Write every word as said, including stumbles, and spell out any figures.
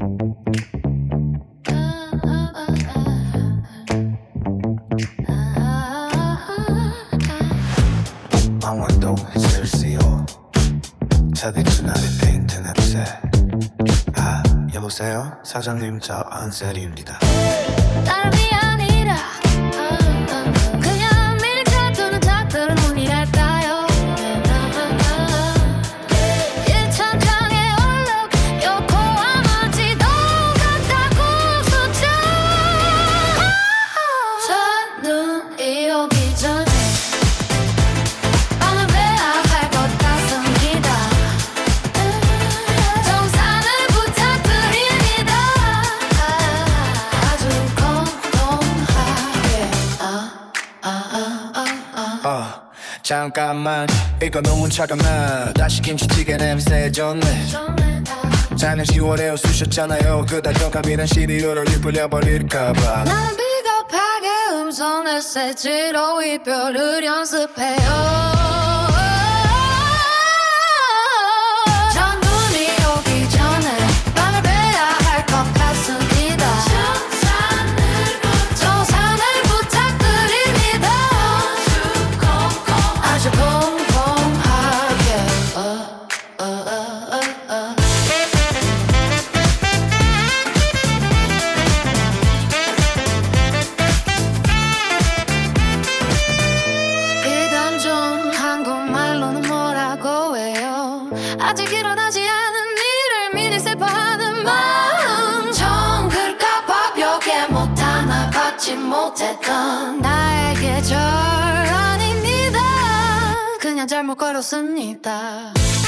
강원도 슬시오 차디춘 아래 페인트 냄새. 아 여보세요 사장님, 저 안셀입니다. 다름이 아니라 그냥 미리 짜두는 작들은 문이랄까요. 일천장의 얼룩 요코하마치 똑같다고 숫자. 첫눈이 오기 전에 방을 빼앗을 것 같습니다. 정산을 부탁드립니다. 아주 공공하게. 아, 아, 아, 아, 아. 어 잠깐만 이거 너무 차가워. 다시 김치찌개 냄새 좋네. 좋네. 작년 시월에 웃으셨잖아요. 그 달콤함이란 시리얼을 입을려버릴까봐. 나는 비겁하게 음성 메시지로 이별을 연습해요. 첫눈이 오기 전에 방을 빼야 할 것 같습니다. 정산을 부탁드립니다. 아주 공공하게. 어, 어, 어, 어, 어. 이건 좀 한국말로는 뭐라고 해요. 아직 일어나지 않은 일을 미리 슬퍼하는 마음. 정글까 벽에 못 하나 받지 못했던 나의 계절 아닙니다. 그냥 잘못 걸었습니다.